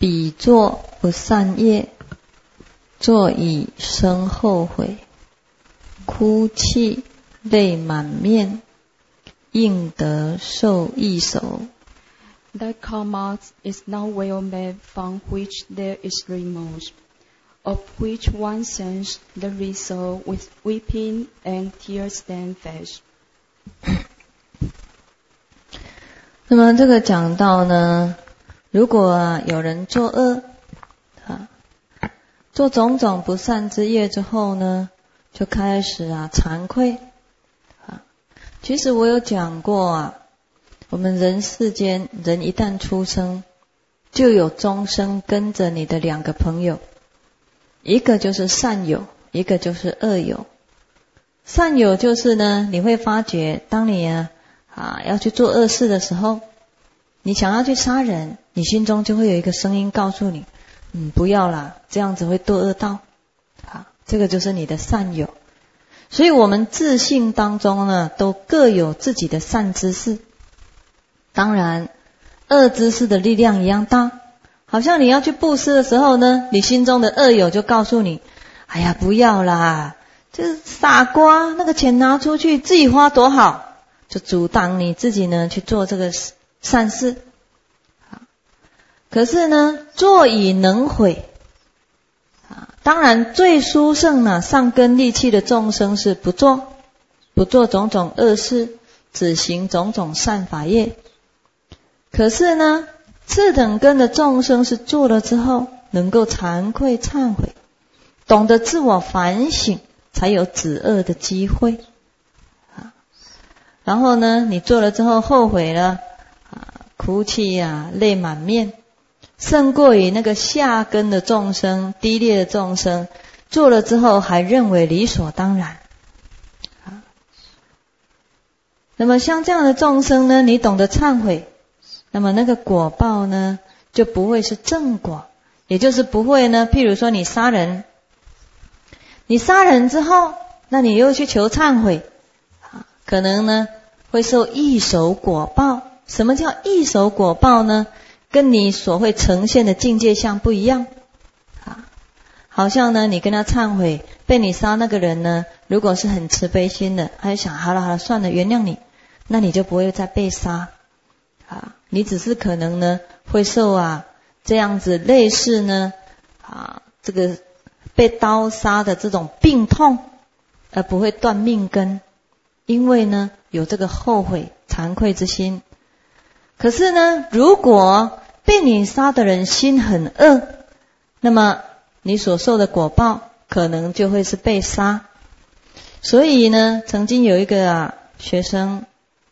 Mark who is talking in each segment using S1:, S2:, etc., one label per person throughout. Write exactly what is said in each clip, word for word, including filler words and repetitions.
S1: 彼作不善业，作以生后悔，哭泣泪满面，应得受异手。
S2: That karma is not well made, from which there is remorse, of which one sends the result with weeping and tear-stained face.
S1: 那么这个讲到呢，如果啊有人作恶啊，做种种不善之业之后呢，就开始啊惭愧啊。其实我有讲过啊，我们人世间人一旦出生，就有终生跟着你的两个朋友，一个就是善友，一个就是恶友。善友就是呢，你会发觉当你啊啊要去做恶事的时候，你想要去杀人，你心中就会有一个声音告诉你，嗯，不要啦，这样子会堕恶道啊，这个就是你的善友。所以我们自信当中呢，都各有自己的善知识。当然恶知识的力量一样大，好像你要去布施的时候呢，你心中的恶友就告诉你，哎呀不要啦，这傻瓜，那个钱拿出去自己花多好，就阻挡你自己呢去做这个善事。可是呢，作以能悔啊，当然最殊胜呢，上根利器的众生是不做，不做种种恶事，只行种种善法业。可是呢，次等根的众生是做了之后，能够惭愧忏悔，懂得自我反省，才有止恶的机会啊。然后呢，你做了之后后悔了啊，哭泣啊，泪满面，胜过于那个下根的众生、低劣的众生，做了之后还认为理所当然啊。那么像这样的众生呢，你懂得忏悔，那么那个果报呢，就不会是正果，也就是不会呢，譬如说你杀人，你杀人之后，那你又去求忏悔啊，可能呢会受异手果报。什么叫异手果报呢？跟你所会呈现的境界相不一样啊。好像呢，你跟他忏悔，被你杀那个人呢，如果是很慈悲心的，他就想好了好了，算了，原谅你，那你就不会再被杀啊。你只是可能呢会受啊这样子类似呢啊这个被刀杀的这种病痛，而不会断命根，因为呢有这个后悔惭愧之心。可是呢，如果被你杀的人心很恶，那么你所受的果报可能就会是被杀。所以呢，曾经有一个啊学生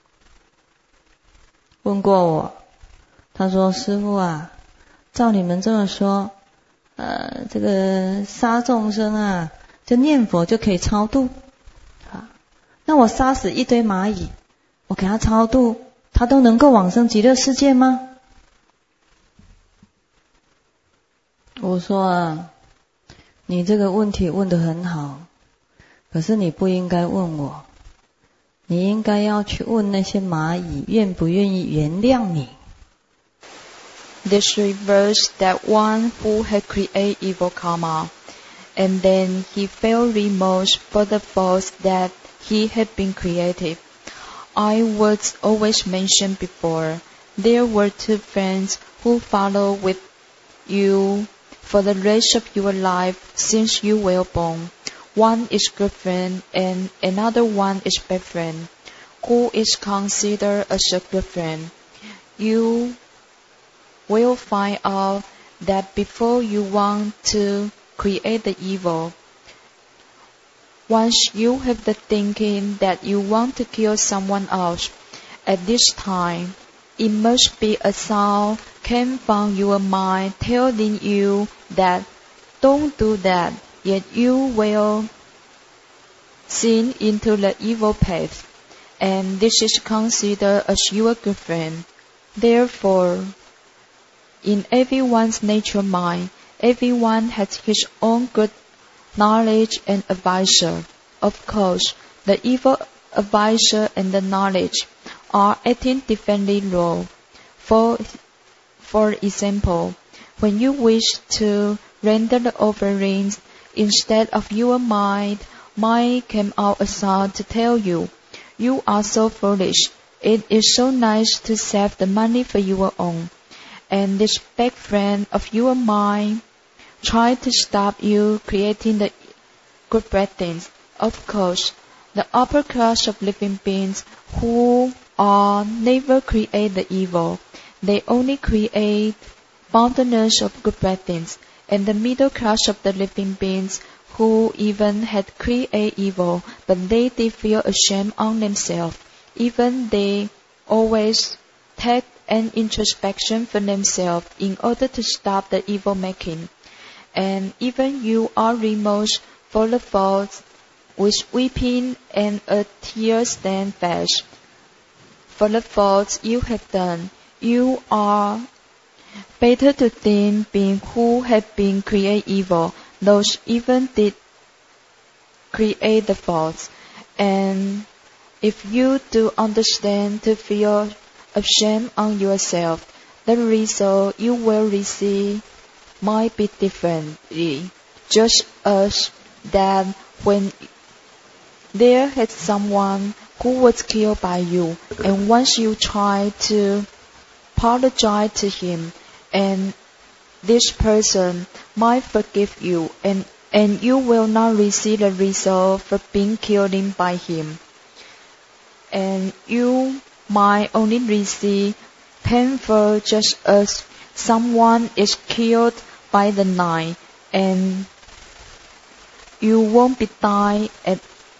S1: 问过我，他说师父啊，照你们这么说，呃，这个杀众生啊，就念佛就可以超度啊。那我杀死一堆蚂蚁，我给他超度，他都能够往生极乐世界吗？我说啊，你这个问题问得很好，可是你不应该问我，你应该要去问那些蚂蚁愿不愿意原谅你。
S2: This reverse that one who had created evil karma, and then he felt remorse for the faults that he had been created. I was always mentioned before, there were two friends who follow with you for the rest of your life since you were born. One is good friend and another one is bad friend. Who is considered as a good friend? You will find out that before you want to create the evil, once you have the thinking that you want to kill someone else, at this time, it must be a sound came from your mind telling you that don't do that, yet you will sin into the evil path, and this is considered as your good friend. Therefore, in everyone's nature mind, everyone has his own good knowledge and advisor. Of course, the evil advisor and the knowledge are acting differently wrong. For, for example, when you wish to render the offerings, instead of your mind, mine came out a sound to tell you, you are so foolish. It is so nice to save the money for your own. And this bad friend of your mind tried to stop you creating the good bad things. Of course, the upper class of living beings who are never create the evil. They only create abundance of good bad things. And the middle class of the living beings who even had create evil, but they did feel ashamed on themselves. Even they always take an introspection for themselves in order to stop the evil making. And even you are remorsed for the faults, with weeping and a tear-stained face. For the faults you have done, you are better to them being who have been create evil, those even did create the faults. And if you do understand to feel ashamed on yourself, the result you will receive might be differently. Just as that when there had someone who was killed by you, and once you try to apologize to him, and this person might forgive you, and, and you will not receive the result for being killed by him. And you might only receive painful just as someone is killed by the knife, and you won't be dying at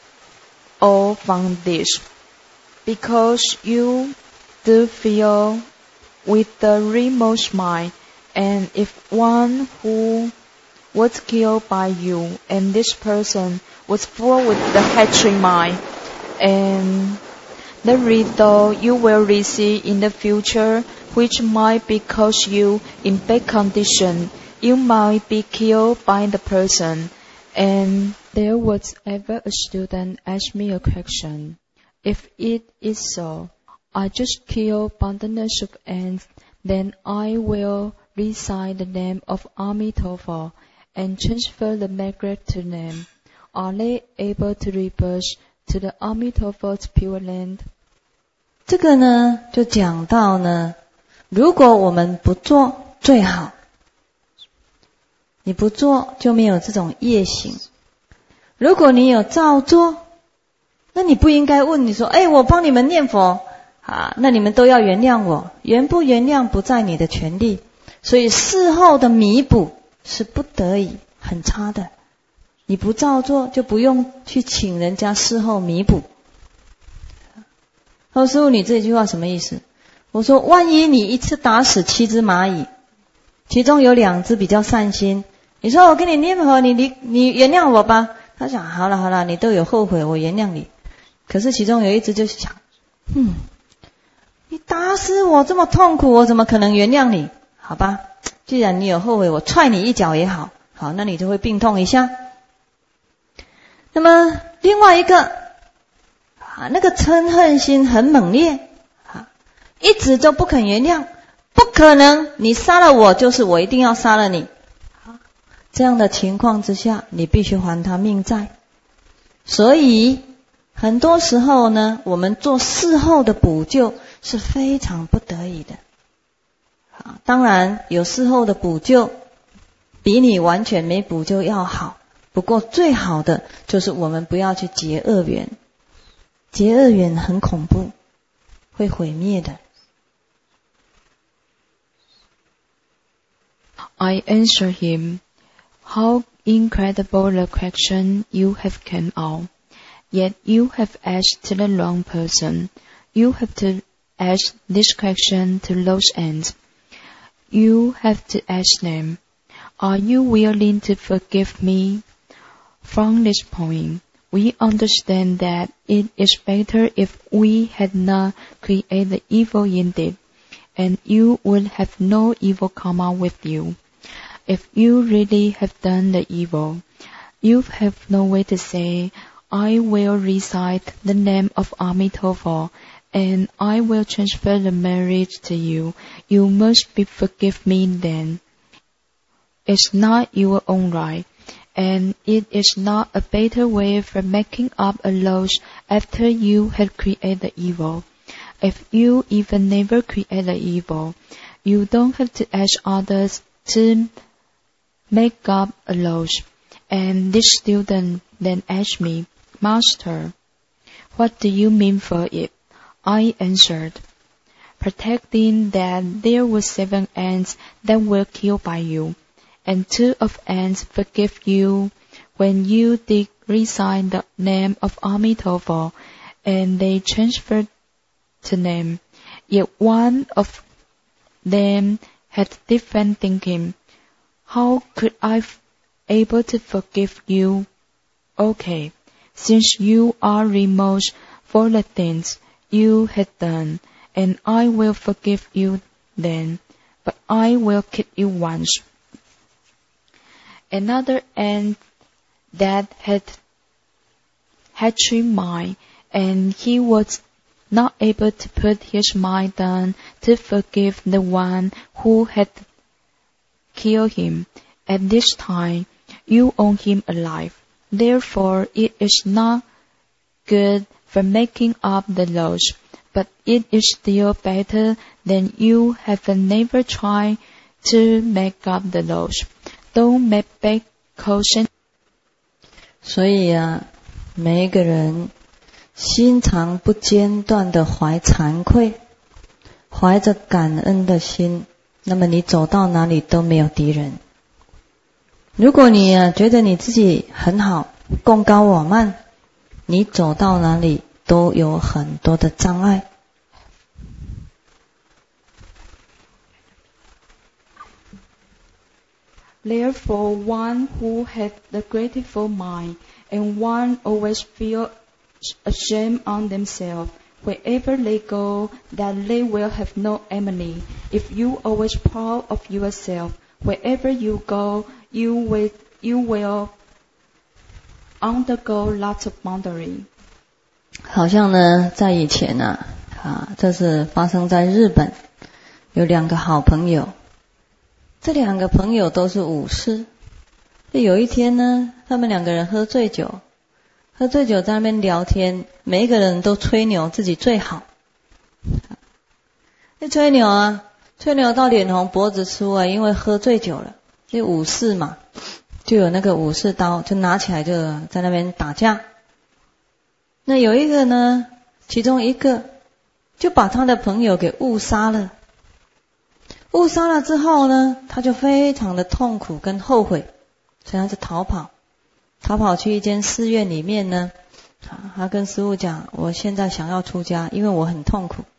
S2: all from this, because you do feel with the remorse mind. And if one who was killed by you, and this person was full with the hatred mind, and the result you will receive in the future, which might be cause you in bad condition, you might be killed by the person. And there was ever a student ask me a question. If it is so, I just kill abundance of ants, then I will recite the name of Amitabha and transfer the magnet to them. Are they able to reverse to the Amitabha's pure land?
S1: 这个呢，就讲到呢，如果我们不做最好，你不做就没有这种业行。如果你有照做，那你不应该问你说，哎，我帮你们念佛啊，那你们都要原谅我，原不原谅不在你的权利。所以事后的弥补是不得已，很差的。你不照做，就不用去请人家事后弥补。哦，师父，你这句话什么意思？我说，万一你一次打死七只蚂蚁，其中有两只比较善心，你说我给你念佛，你你你原谅我吧。他想，好了好了，你都有后悔，我原谅你。可是其中有一只就想，嗯，你打死我这么痛苦，我怎么可能原谅你？好吧，既然你有后悔，我踹你一脚也好，好，那你就会病痛一下。那么另外一个啊，那个嗔恨心很猛烈啊，一直都不肯原谅，不可能，你杀了我就是我一定要杀了你。这样的情况之下，你必须还他命债。所以很多时候呢，我们做事后的补救是非常不得已的。当然有事后的补救比你完全没补救要好，不过最好的就是我们不要去结恶缘，结恶缘很恐怖，会毁灭的。
S2: I answer him, how incredible the question you have come out. Yet you have asked to the wrong person. You have to ask this question to those ants. You have to ask them, are you willing to forgive me? From this point, we understand that it is better if we had not created evil indeed, and you would have no evil karma with you. If you really have done the evil, you have no way to say, I will recite the name of Amitabha, and I will transfer the marriage to you. You must be forgive me then. is not your own right, and it is not a better way for making up a loss after you had created the evil. If you even never create the evil, you don't have to ask others to make up a loss. And this student then asked me, Master, what do you mean for it? I answered, protecting that there were seven ants that were killed by you, and two of ants forgive you when you did recite the name of Amitabha, and they transferred to name. Yet one of them had different thinking. How could I f- able to forgive you? Okay, since you are remorse for the things you had done, and I will forgive you then, but I will kill you once. Another ant that had had three mind, and he was not able to put his mind down to forgive the one who had killed him. At this time, you own him alive. Therefore, it is not good for making up the loss, but it is still better than you have never tried to make up the loss. Don't make bad caution.
S1: 所以啊，每一个人心常不间断的怀惭愧，怀着感恩的心，那么你走到哪里都没有敌人。如果你啊觉得你自己很好，贡高我慢，你走到哪里都有很多的障碍。
S2: Therefore, one who has the grateful mind and one always feels ashamed on themselves, wherever they go, that they will have no enemy. If you always proud of yourself, wherever you go, you will you will undergo lots of boundary.
S1: 好像呢，在以前啊，啊，这是发生在日本，有两个好朋友。这两个朋友都是武士。有一天呢，他们两个人喝醉酒，喝醉酒在那边聊天，每一个人都吹牛自己最好。一吹牛啊，吹牛到脸红脖子粗啊，因为喝醉酒了。这武士嘛，就有那个武士刀，就拿起来就在那边打架。那有一个呢，其中一个就把他的朋友给误杀了。误杀了之后呢，他就非常的痛苦跟后悔，所以他就逃跑，逃跑去一间寺院里面呢，他跟师父讲，我现在想要出家，因为我很痛苦。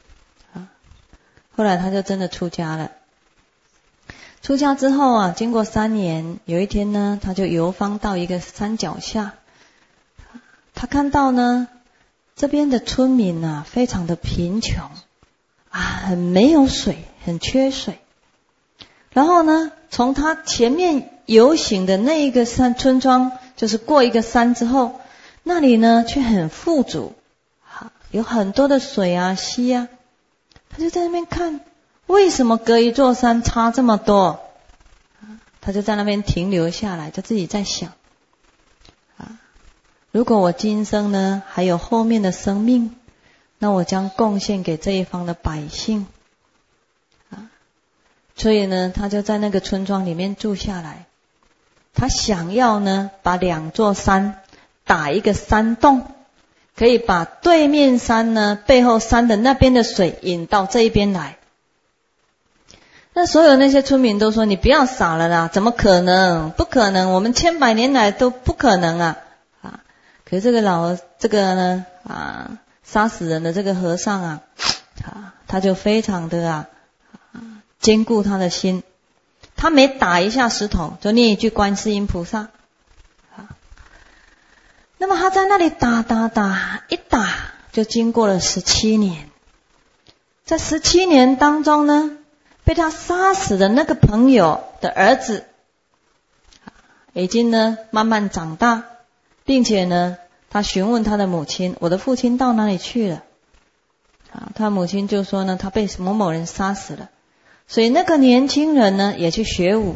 S1: 后来他就真的出家了。出家之后啊，经过三年，有一天呢，他就游方到一个山脚下，他看到呢，这边的村民啊，非常的贫穷啊，很没有水，很缺水。然后呢，从他前面游行的那一个山村庄，就是过一个山之后，那里呢却很富足，有很多的水啊溪啊。他就在那边看，为什么隔一座山差这么多？他就在那边停留下来，就自己在想，啊，如果我今生呢还有后面的生命，那我将贡献给这一方的百姓。啊，所以呢，他就在那个村庄里面住下来。他想要呢，把两座山打一个山洞，可以把对面山呢背后山的那边的水引到这一边来。那所有那些村民都说，你不要傻了啦，怎么可能？不可能，我们千百年来都不可能啊！啊，可是这个老这个呢啊，杀死人的这个和尚啊，啊，他就非常的啊坚固他的心，他每打一下石头，就念一句观世音菩萨。啊，那么他在那里打打打，一打就经过了十七年，在十七年当中呢，被他杀死的那个朋友的儿子，已经呢慢慢长大，并且呢，他询问他的母亲，我的父亲到哪里去了？啊，他母亲就说呢，他被某某人杀死了。所以那个年轻人呢，也去学武，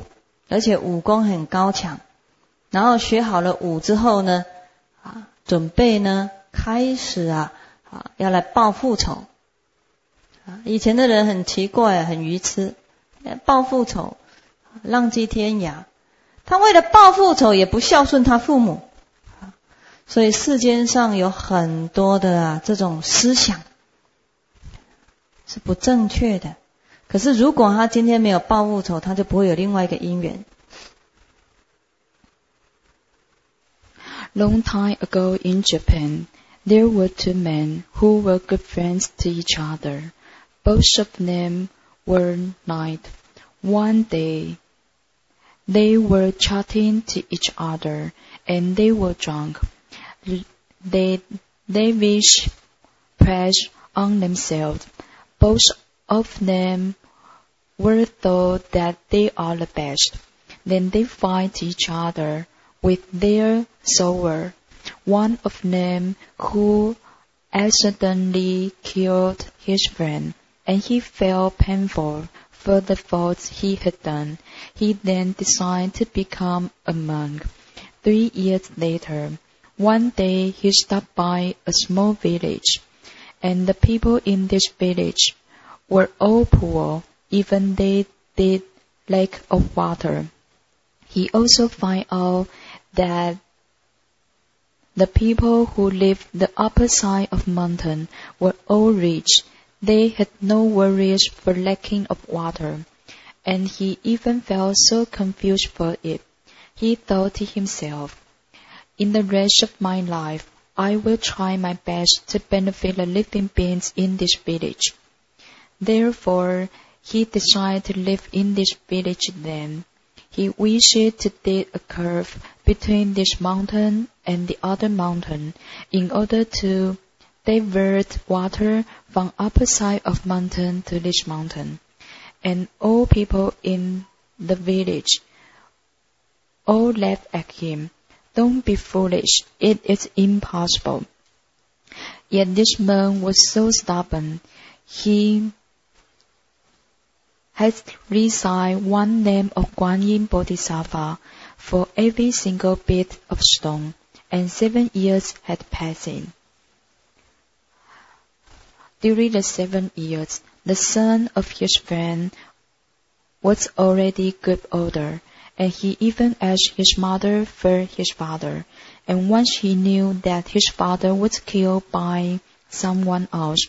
S1: 而且武功很高强，然后学好了武之后呢，啊，准备呢开始啊啊要来报复仇。啊，以前的人很奇怪，很愚痴，报复仇，浪迹天涯。他为了报复仇，也不孝顺他父母，所以世间上有很多的啊这种思想是不正确的。可是如果他今天没有报复仇，他就不会有另外一个因缘。
S2: Long time ago in Japan, there were two men who were good friends to each other. Both of them were knights. One day, they were chatting to each other, and they were drunk. They lavished praise on themselves. Both of them were thought that they are the best. Then they fight each other with their sword. One of them who accidentally killed his friend, and he felt painful for the faults he had done. He then decided to become a monk. Three years later, one day he stopped by a small village, and the people in this village were all poor, even they did lack of water. He also found out that the people who lived the upper side of mountain were all rich. They had no worries for lacking of water, and he even felt so confused for it. He thought to himself, in the rest of my life, I will try my best to benefit the living beings in this village. Therefore, he decided to live in this village then. He wished to dig a curve between this mountain and the other mountain in order to divert water from upper side of mountain to this mountain. And all people in the village all laughed at him. Don't be foolish, it is impossible. Yet this man was so stubborn. He had recited one name of Guan Yin Bodhisattva for every single bit of stone, and seven years had passed. During the seven years, the son of his friend was already good older, and he even asked his mother for his father. And once he knew that his father was killed by someone else,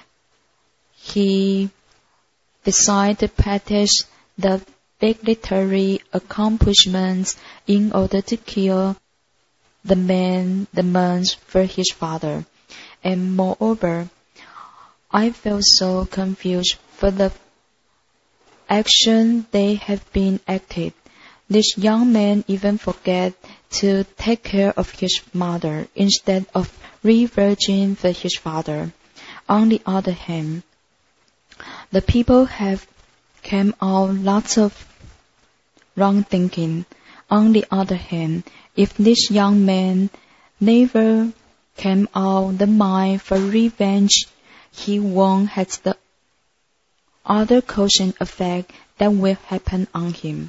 S2: he decided to practice the military accomplishments in order to kill the man, the man for his father. And moreover, I felt so confused for the action they have been acted. This young man even forget to take care of his mother instead of reverting for his father. On the other hand, the people have came out lots of wrong thinking. On the other hand, if this young man never came out the mind for revenge, he won't have the other causing effect that will happen on him.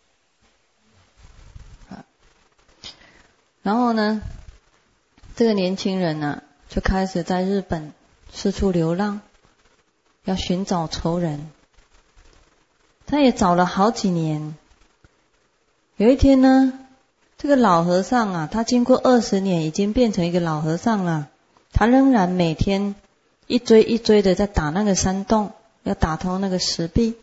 S1: 然后呢，这个年轻人呢、啊，就开始在日本四处流浪，要寻找仇人。他也找了好几年。有一天呢，这个老和尚啊，他经过二十年，已经变成一个老和尚了。他仍然每天一追一追的在打那个山洞，要打通那个石壁。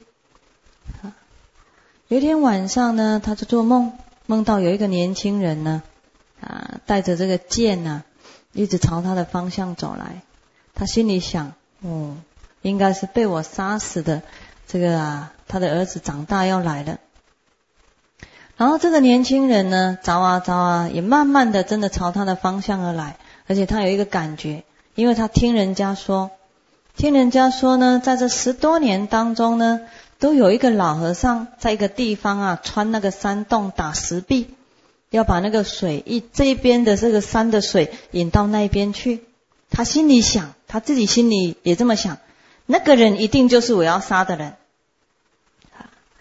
S1: 有一天晚上呢，他就做梦，梦到有一个年轻人呢，啊，带着这个剑啊，一直朝他的方向走来。他心里想，哦，应该是被我杀死的这个啊，他的儿子长大要来了。然后这个年轻人呢，找啊找啊，也慢慢的真的朝他的方向而来。而且他有一个感觉，因为他听人家说，听人家说呢，在这十多年当中呢，都有一个老和尚在一个地方啊，穿那个山洞打石壁，要把那个水一这边的这个山的水引到那边去。他心里想，他自己心里也这么想，那个人一定就是我要杀的人。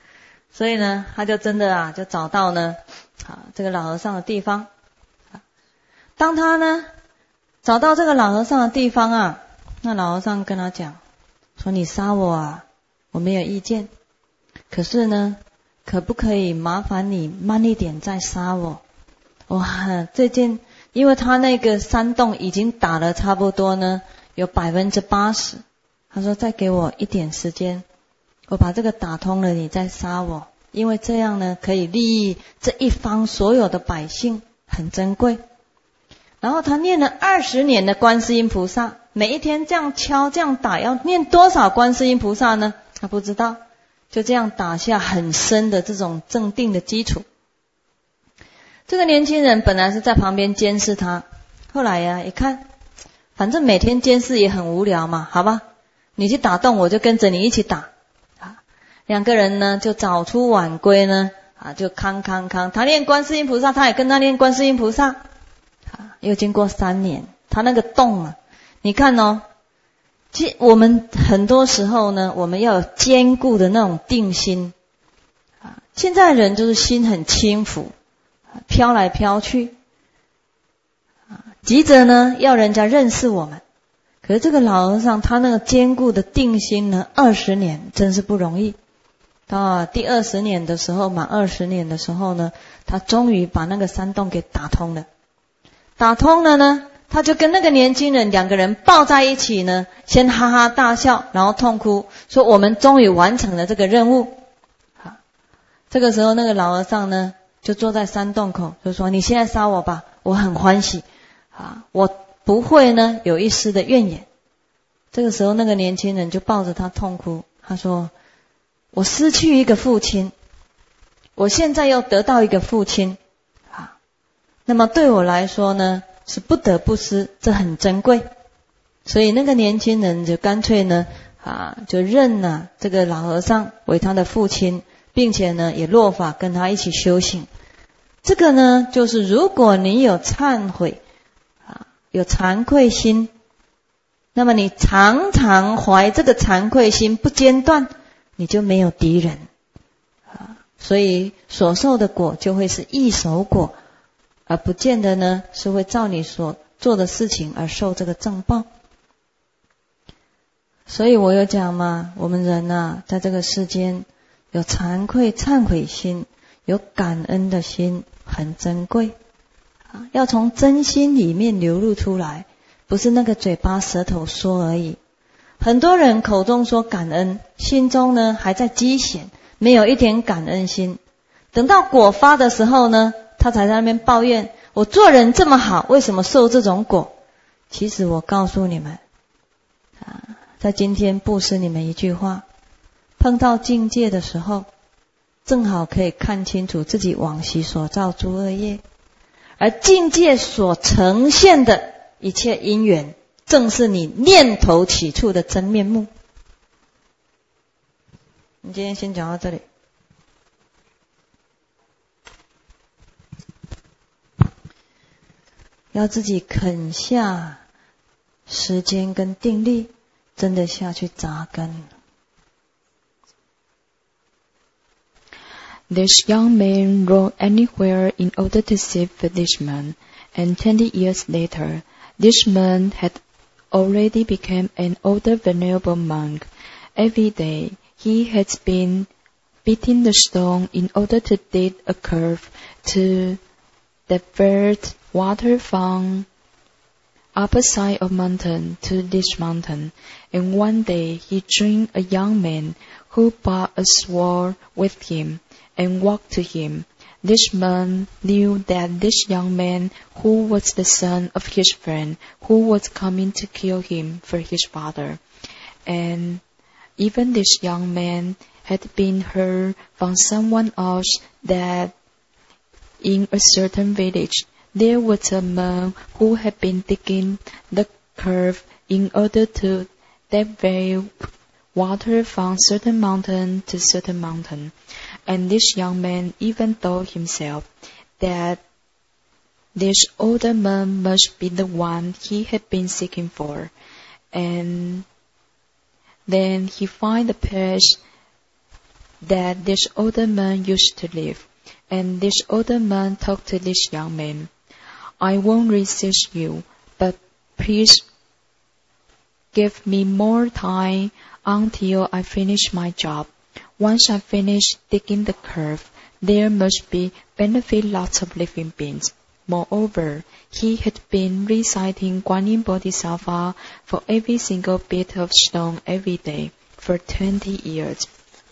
S1: 所以呢，他就真的啊，就找到呢，啊，这个老和尚的地方。当他呢找到这个老和尚的地方啊，那老和尚跟他讲说：“你杀我啊，我没有意见。可是呢，可不可以麻烦你慢一点再杀我？哇，这件，因为他那个山洞已经打了差不多呢，有百分之八十。他说再给我一点时间。”我把这个打通了，你再杀我，因为这样呢可以利益这一方所有的百姓，很珍贵。然后他念了二十年的观世音菩萨，每一天这样敲这样打，要念多少观世音菩萨呢？他不知道，就这样打下很深的这种正定的基础。这个年轻人本来是在旁边监视他，后来呀、啊、一看，反正每天监视也很无聊嘛，好吧，你去打洞，我就跟着你一起打。两个人呢就早出晚归呢，啊，就康康康，他念观世音菩萨，他也跟他念观世音菩萨，啊，又经过三年，他那个洞啊，你看哦，其实我们很多时候呢，我们要有坚固的那种定心，啊，现在人就是心很轻浮，啊，飘来飘去，啊，急着呢要人家认识我们，可是这个老和尚他那个坚固的定心呢，二十年真是不容易。到第二十年的时候，满二十年的时候呢，他终于把那个山洞给打通了。打通了呢，他就跟那个年轻人两个人抱在一起呢，先哈哈大笑，然后痛哭，说我们终于完成了这个任务。好，这个时候那个老和尚呢，就坐在山洞口，就说：“你现在杀我吧，我很欢喜啊，我不会呢有一丝的怨言。”这个时候那个年轻人就抱着他痛哭，他说：“我失去一个父亲，我现在又得到一个父亲啊，那么对我来说呢是不得不失，这很珍贵。”所以那个年轻人就干脆呢啊，就认了这个老和尚为他的父亲，并且呢也落法跟他一起修行。这个呢就是如果你有忏悔啊，有惭愧心，那么你常常怀这个惭愧心不间断，你就没有敌人啊，所以所受的果就会是异熟果，而不见得呢是会照你所做的事情而受这个正报。所以我有讲嘛，我们人啊，在这个世间有惭愧忏悔心，有感恩的心，很珍贵啊，要从真心里面流露出来，不是那个嘴巴舌头说而已。很多人口中说感恩，心中呢还在积嫌，没有一点感恩心。等到果发的时候呢，他才在那边抱怨，我做人这么好，为什么受这种果？其实我告诉你们啊，在今天布施你们一句话，碰到境界的时候，正好可以看清楚自己往昔所造诸恶业，而境界所呈现的一切因缘，正是你念头起处的真面目。你今天先讲到这里。要自己肯下时间跟定力，真的下去扎根。
S2: This young man rode anywhere in order to save this man, and twenty years later, this man had already become an older venerable monk. Every day, he has been beating the stone in order to dig a curve to divert water from upper side of mountain to this mountain. And one day, he joined a young man who brought a sword with him and walked to him. This man knew that this young man, who was the son of his friend, who was coming to kill him for his father. And even this young man had been heard from someone else that in a certain village there was a monk who had been digging the curve in order to divert water from certain mountain to certain mountain. And this young man even told himself that this older man must be the one he had been seeking for. And then he found the place that this older man used to live, and this older man talked to this young man. I won't resist you, but please give me more time until I finish my job. Once I finish digging the curve, there must be benefit lots of living beings. Moreover, he had been reciting Guanyin Bodhisattva for every single bit of stone every day for twenty years.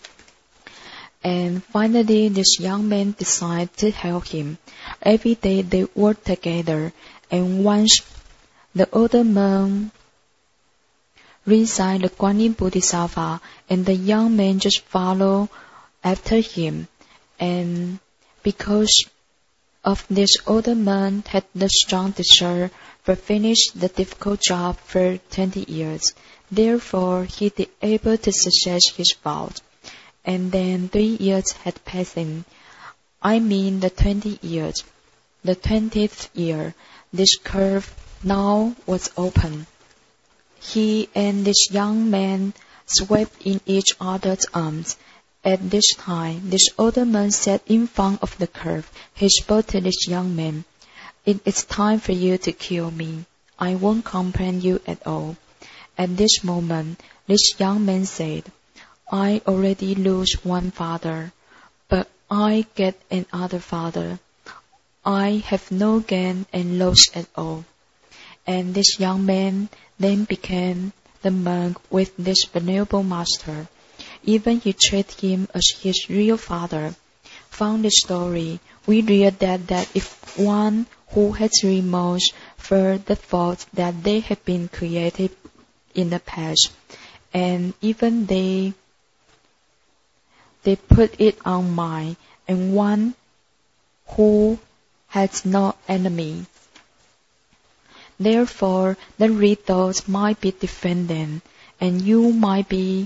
S2: And finally, this young man decided to help him. Every day they worked together, and once the older man recited the Guanyin Bodhisattva, and the young man just followed after him. And because of this, older man had the strong desire to finish the difficult job for twenty years. Therefore, he did able to success his vow. And then three years had passed. I mean the twenty years. The twentieth year, this curve now was open. He and this young man swept in each other's arms. At this time, this older man sat in front of the curve. He spoke to this young man. It is time for you to kill me. I won't complain you at all. At this moment, this young man said, I already lose one father, but I get another father. I have no gain and loss at all. And this young man then became the monk with this venerable master. Even he treated him as his real father. From the story, we read that, that if one who has remorse for the faults that they have been created in the past, and even they they put it on mind, and one who has no enemy. Therefore, the rituals might be defended, and you might be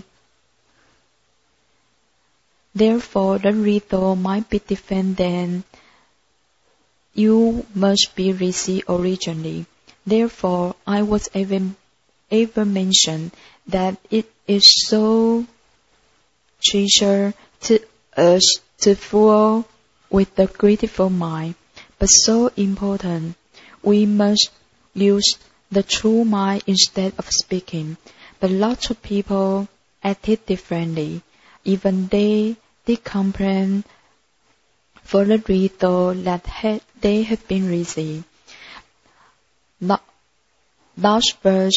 S2: Therefore, the ritual might be defended. You must be received originally. Therefore, I was even ever mentioned that it is so treasure to us to fool with the grateful mind, but so important. We must use the true mind instead of speaking. But lots of people acted differently. Even they did complain for the ritual that had, they have been received. Last verse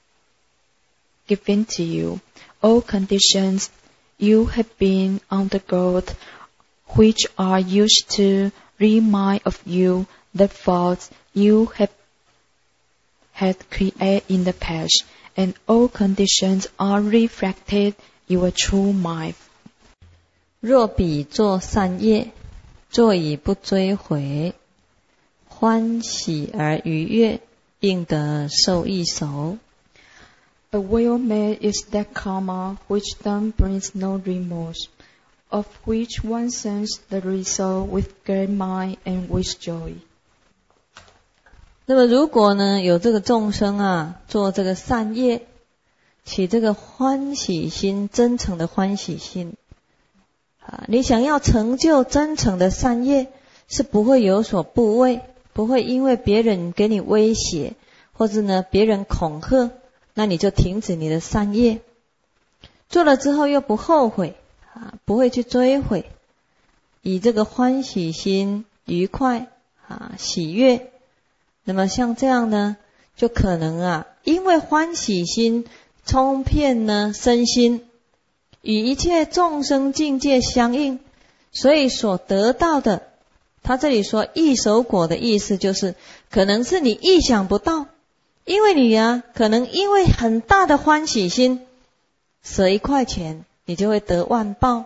S2: given to you, all conditions you have been undergone, which are used to remind of you the faults you have had created in the past, and all conditions are reflected in your true mind.
S1: 若彼作善业，作以不追回，欢喜而愉悦，应得受益熟。
S2: A well-made is that karma which then brings no remorse, of which one sends the result with great mind and with joy.
S1: 那么如果呢，有这个众生啊，做这个善业，起这个欢喜心，真诚的欢喜心啊，你想要成就真诚的善业，是不会有所怖畏，不会因为别人给你威胁，或者呢别人恐吓，那你就停止你的善业。做了之后又不后悔啊，不会去追悔，以这个欢喜心愉快啊喜悦。那么像这样呢，就可能啊，因为欢喜心充遍呢身心，与一切众生境界相应，所以所得到的，他这里说益熟果的意思就是，可能是你意想不到，因为你啊，可能因为很大的欢喜心，舍一块钱，你就会得万报。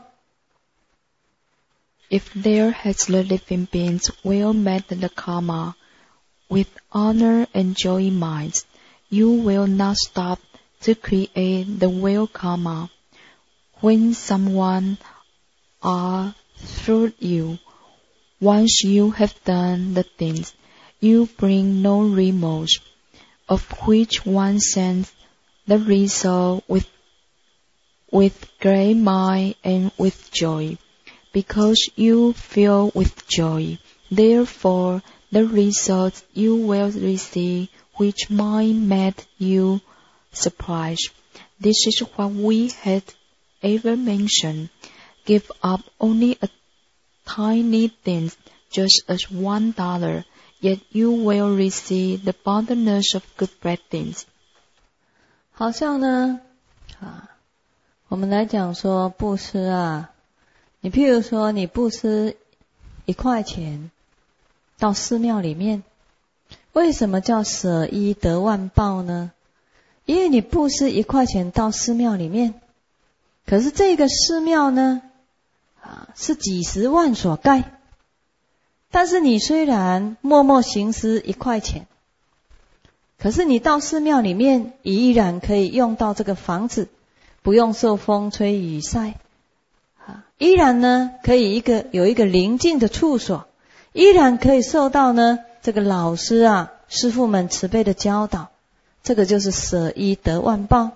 S2: If there has the living beings well met the karma, with honor and joy in mind, you will not stop to create the well karma. When someone are through you, once you have done the things, you bring no remorse, of which one sends the result with with great mind and with joy. Because you feel with joy, therefore the result you will receive which might make you surprised. This is what we had ever mentioned. Give up only a tiny thing, just as one dollar, yet you will receive the abundance of good blessings.
S1: 好像呢，啊，我们来讲说布施啊，你譬如说你布施一块钱到寺庙里面，为什么叫舍一得万报呢？因为你布施一块钱到寺庙里面，可是这个寺庙呢，啊，是几十万所盖，但是你虽然默默行施一块钱，可是你到寺庙里面依然可以用到这个房子，不用受风吹雨晒，啊，依然呢可以一个有一个宁静的处所，依然可以受到呢这个老师啊师父们慈悲的教导，这个就是舍一得万报。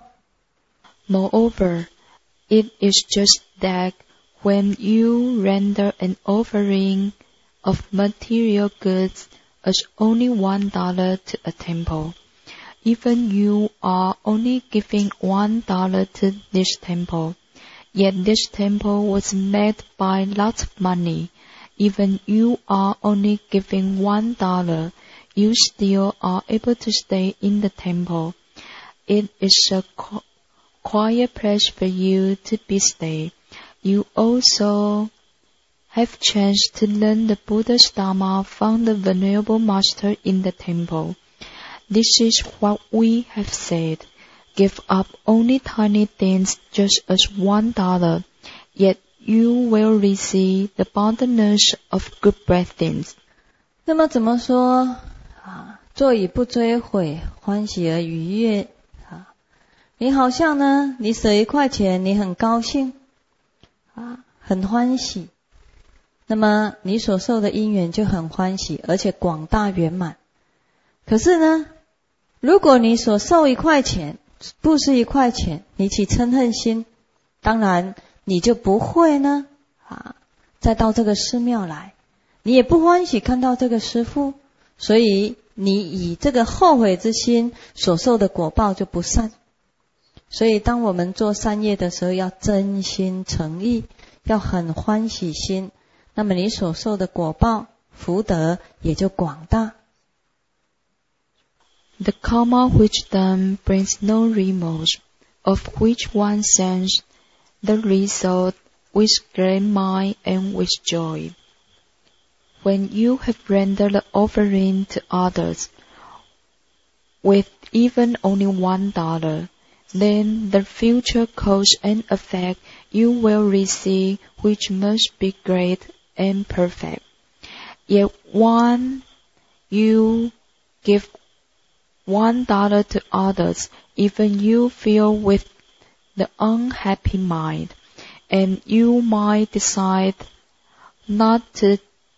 S2: Moreover, it is just that when you render an offering of material goods as only one dollar to a temple, even you are only giving one dollar to this temple, yet this temple was made by lots of money. Even you are only giving one dollar, you still are able to stay in the temple. It is a quiet place for you to be stay. You also have chance to learn the Buddha's Dharma from the Venerable Master in the temple. This is what we have said. Give up only tiny things just as one dollar, yet you will receive the abundance of good blessings.
S1: 那么怎么说啊？做以不追悔，欢喜而愉悦啊！你好像呢，你舍一块钱，你很高兴啊，很欢喜。那么你所受的因缘就很欢喜，而且广大圆满。可是呢，如果你所受一块钱，布施一块钱，你起嗔恨心，当然你就不会呢啊，再到这个寺庙来，你也不欢喜看到这个师父，所以你以这个后悔之心所受的果报就不善。所以当我们做善业的时候，要真心诚意，要很欢喜心，那么你所受的果报福德也就广大。
S2: The karma which done brings no remorse, of which one sends the result with great mind and with joy. When you have rendered the offering to others with even only one dollar, then the future cause and effect you will receive which must be great and perfect. Yet when you give one dollar to others, even you feel with the unhappy mind, and you might decide not to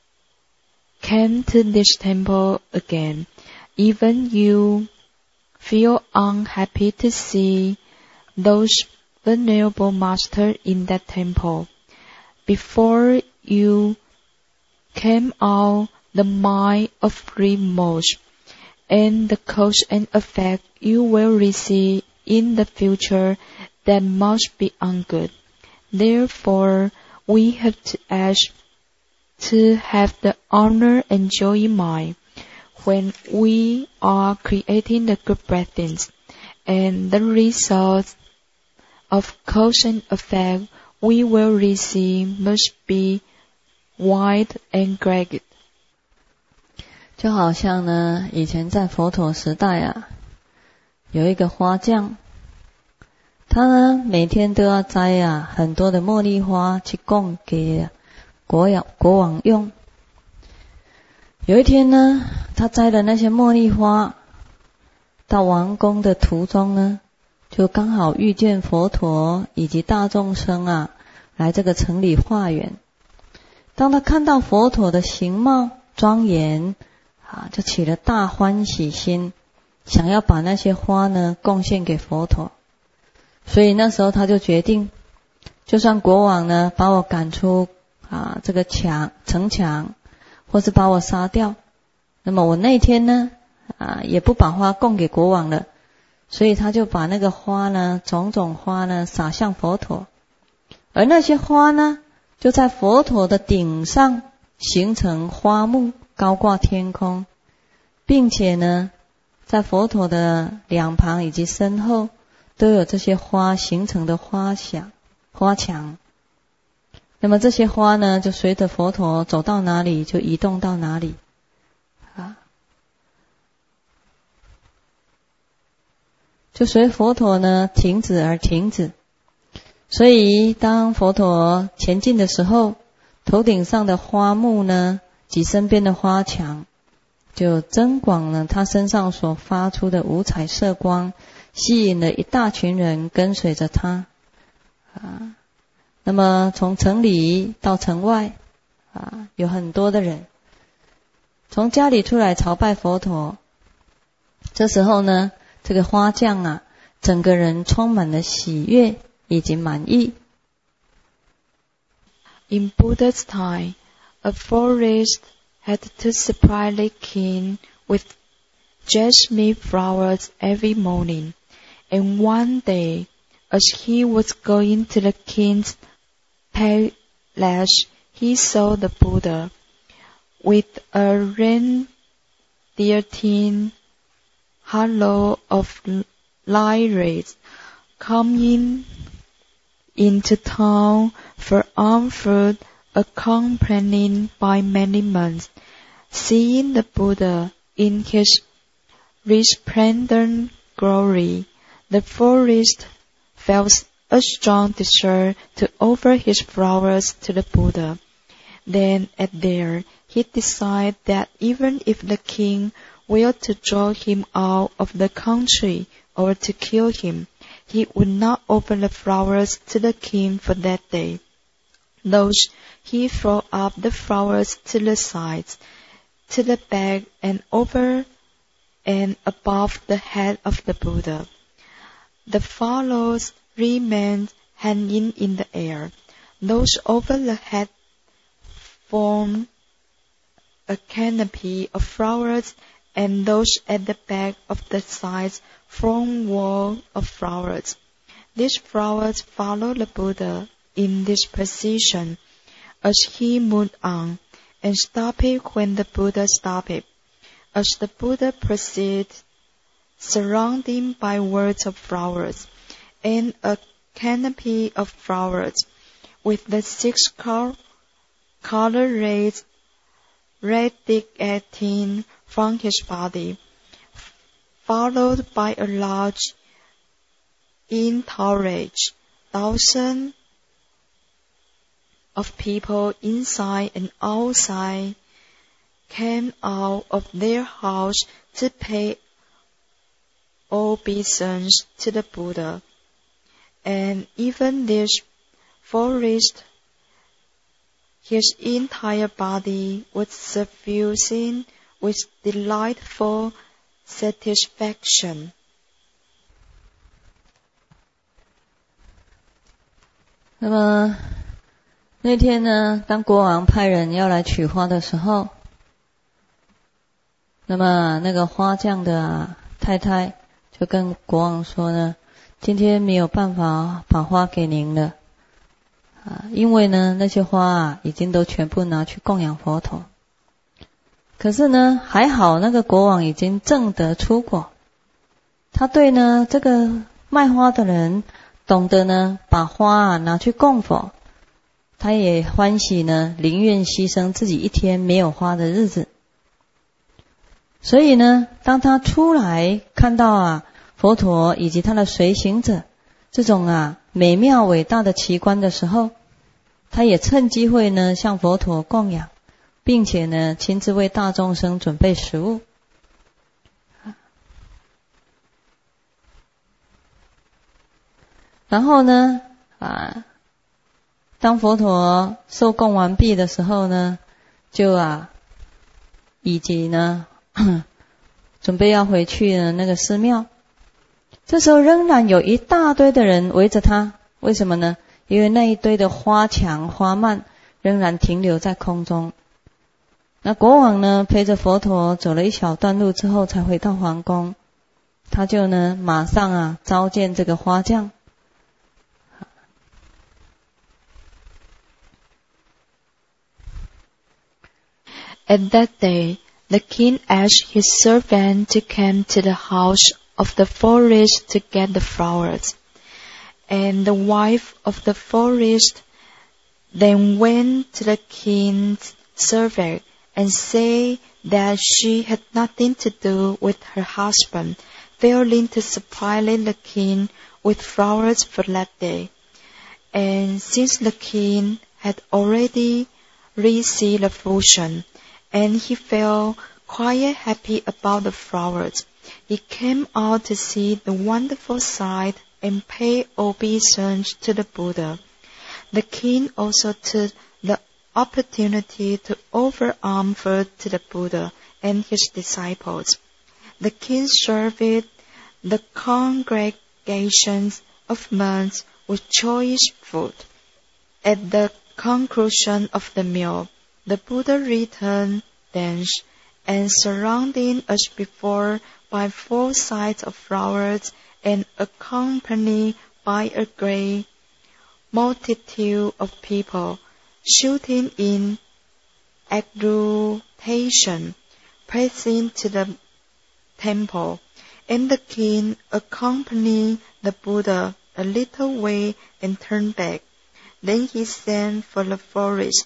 S2: come to this temple again. Even you feel unhappy to see those venerable masters in that temple. Before you came out the mind of remorse, and the cause and effect you will receive in the future that must be ungood. Therefore, we have to ask to have the honor and joy in mind when we are creating the good blessings, and the result of cause and effect we will receive must be wide and great.
S1: 就好像呢，以前在佛陀时代啊，有一个花匠，他呢每天都要摘啊很多的茉莉花去供给国王国王用。有一天呢，他摘的那些茉莉花到王宫的途中呢，就刚好遇见佛陀以及大众生啊来这个城里化缘。当他看到佛陀的形貌庄严啊，就起了大欢喜心，想要把那些花呢贡献给佛陀。 所以那时候他就决定，就算国王呢把我赶出啊这个墙城墙，或是把我杀掉，那么我那天呢啊也不把花供给国王了。所以他就把那个花呢，种种花呢洒向佛陀，而那些花呢就在佛陀的顶上形成花木，高挂天空，并且呢在佛陀的两旁以及身后都有这些花形成的花墙花墙。那么这些花呢就随着佛陀走到哪里就移动到哪里啊，就随佛陀呢停止而停止。所以当佛陀前进的时候，头顶上的花木呢及身边的花墙就增广了他身上所发出的五彩色光，吸引了一大群人跟随着他啊。那么从城里到城外啊，有很多的人从家里出来朝拜佛陀。这时候呢，这个花匠啊，整个人充满了喜悦以及满意。
S2: In Buddha's time, a forest had to supply the king with jasmine flowers every morning. And one day, as he was going to the king's palace, he saw the Buddha with a reindeer tin halo of lyres coming into town for armed food, accompanied by many monks. Seeing the Buddha in his resplendent glory, the forest felt a strong desire to offer his flowers to the Buddha. Then and there, he decided that even if the king were to draw him out of the country or to kill him, he would not offer the flowers to the king for that day. Thus, he threw up the flowers to the sides, to the back, and over and above the head of the Buddha. The flowers remained hanging in the air. Those over the head formed a canopy of flowers, and those at the back of the sides formed wall of flowers. These flowers followed the Buddha in this position as he moved on, and stopped when the Buddha stopped. As the Buddha proceeded, surrounded by walls of flowers and a canopy of flowers, with the six color rays radiating from his body, followed by a large entourage, thousands of people inside and outside came out of their house to pay obeisance to the Buddha. And even this forest, his entire body was suffusing with delightful satisfaction.
S1: 那么那天呢，当国王派人要来取花的时候，那么那个花匠的、啊、太太就跟国王说呢，今天没有办法把花给您了啊，因为呢那些花啊已经都全部拿去供养佛陀。可是呢还好那个国王已经证得出果，他对呢这个卖花的人懂得呢把花啊拿去供佛，他也欢喜呢宁愿牺牲自己一天没有花的日子。所以呢当他出来看到啊佛陀以及他的随行者这种啊美妙伟大的奇观的时候，他也趁机会呢向佛陀供养，并且呢亲自为大众生准备食物。然后呢啊当佛陀受供完毕的时候呢，就啊以及呢准备要回去的那个寺庙， 这时候仍然有一大堆的人围着他，为什么呢？因为那一堆的花墙花蔓仍然停留在空中。那国王呢，陪着佛陀走了一小段路之后，才回到皇宫。他就呢，马上啊召见这个花匠。
S2: At that day, the king asked his servant to come to the house of the forest to get the flowers. And the wife of the forest then went to the king's servant and said that she had nothing to do with her husband, failing to supply the king with flowers for that day. And since the king had already received a portion, and he felt quite happy about the flowers, he came out to see the wonderful sight and pay obeisance to the Buddha. The king also took the opportunity to offer alms food to the Buddha and his disciples. The king served the congregations of monks with choice food. At the conclusion of the meal, the Buddha returned thence, and surrounded as before by four sides of flowers, and accompanied by a great multitude of people, shouting in exultation, pressing to the temple. And the king accompanied the Buddha a little way and turned back. Then he sent for the forest.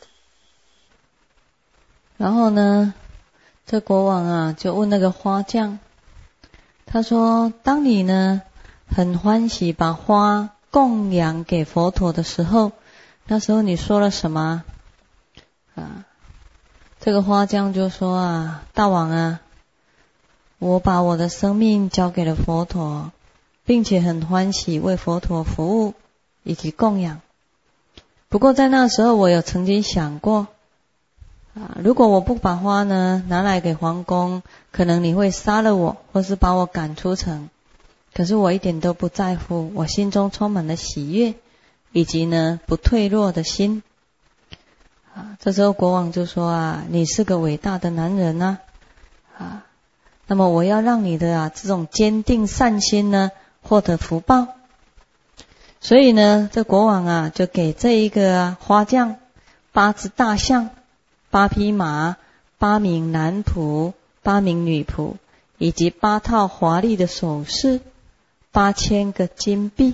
S1: 然后呢，这国王啊就问那个花匠，他说：当你呢很欢喜把花供养给佛陀的时候，那时候你说了什么啊？这个花匠就说啊，大王啊，我把我的生命交给了佛陀，并且很欢喜为佛陀服务以及供养。不过在那时候我有曾经想过啊，如果我不把花呢拿来给皇宫，可能你会杀了我，或是把我赶出城。可是我一点都不在乎，我心中充满了喜悦，以及呢不退弱的心。啊，这时候国王就说啊，你是个伟大的男人啊，啊，那么我要让你的啊这种坚定善心呢获得福报。所以呢，这国王啊就给这一个、啊、花匠八只大象、八匹马、八名男仆、八名女仆，以及八套华丽的首饰，八千个金币，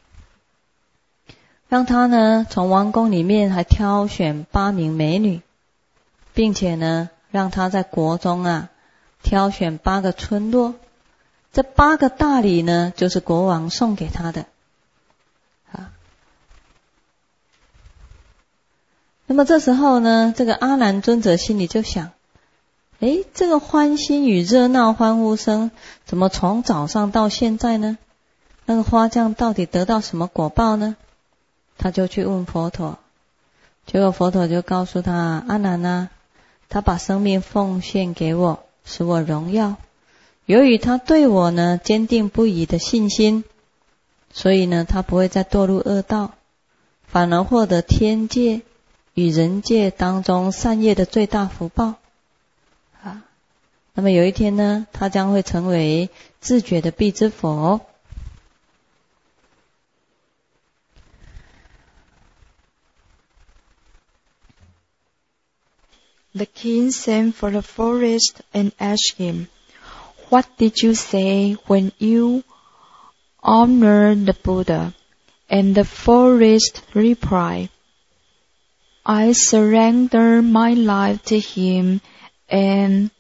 S1: 让他呢从王宫里面还挑选八名美女，并且呢让他在国中啊挑选八个村落。这八个大礼呢就是国王送给他的啊。那么这时候呢，这个阿难尊者心里就想，诶，这个欢欣与热闹欢呼声怎么从早上到现在呢？那个花匠到底得到什么果报呢？他就去问佛陀，结果佛陀就告诉他，阿难啊，他把生命奉献给我，使我荣耀。由于他对我呢坚定不移的信心，所以呢他不会再堕入恶道，反而获得天界与人界当中善业的最大福报啊。那么有一天呢，他将会成为自觉的辟支佛。
S2: The king sent for the forest and asked him, "What did you say when you honored the Buddha?" And the forest replied, "I surrender my life to him and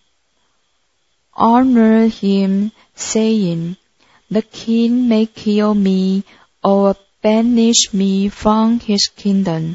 S2: honor him, saying, 'The king may kill me or banish me from his kingdom.'"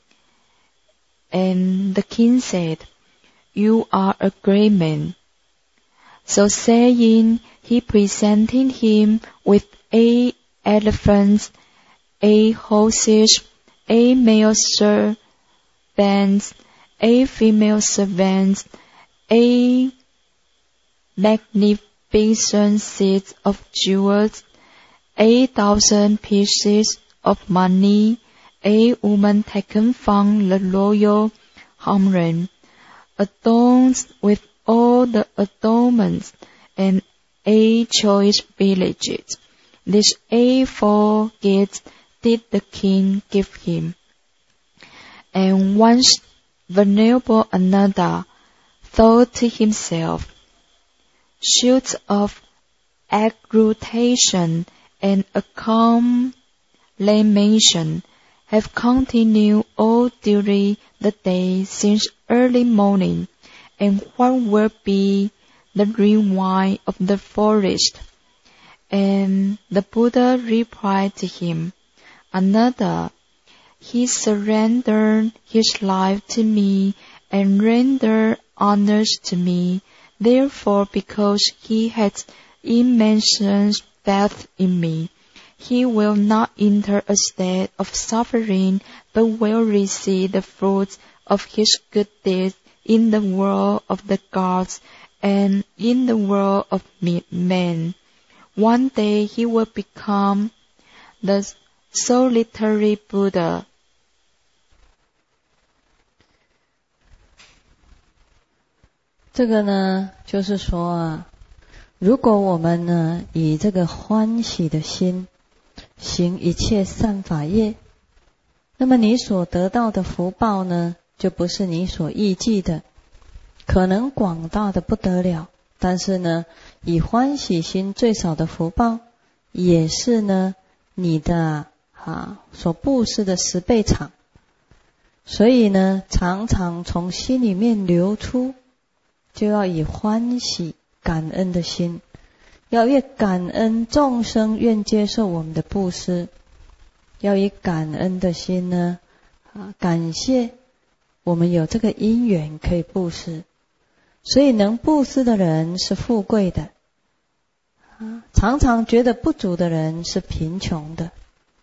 S2: And the king said, "You are a great man." So saying, he presented him with eight elephants, eight horses, eight male servants, eight female servants, eight magnificent sets of jewels, eight thousand pieces of money, a woman taken from the royal harem, adorned with all the adornments, and eight choice villages. These eight four gifts did the king give him. And once venerable Ananda thought to himself, shoots of exultation and acclamation have continued all during the day since early morning, and what will be the rewind of the forest? And the Buddha replied to him, Ananda, he surrendered his life to me and rendered honors to me. Therefore, because he has immense faith in me, he will not enter a state of suffering, but will receive the fruits of his good deeds in the world of the gods and in the world of men. One day he will become the solitary Buddha.
S1: 这个呢，就是说啊，如果我们呢以这个欢喜的心行一切善法业，那么你所得到的福报呢，就不是你所预计的，可能广大的不得了。但是呢，以欢喜心最少的福报，也是呢你的啊所布施的十倍场。所以呢，常常从心里面流出，就要以欢喜感恩的心，要越感恩众生愿接受我们的布施，要以感恩的心呢啊感谢我们有这个因缘可以布施。所以能布施的人是富贵的，啊，常常觉得不足的人是贫穷的。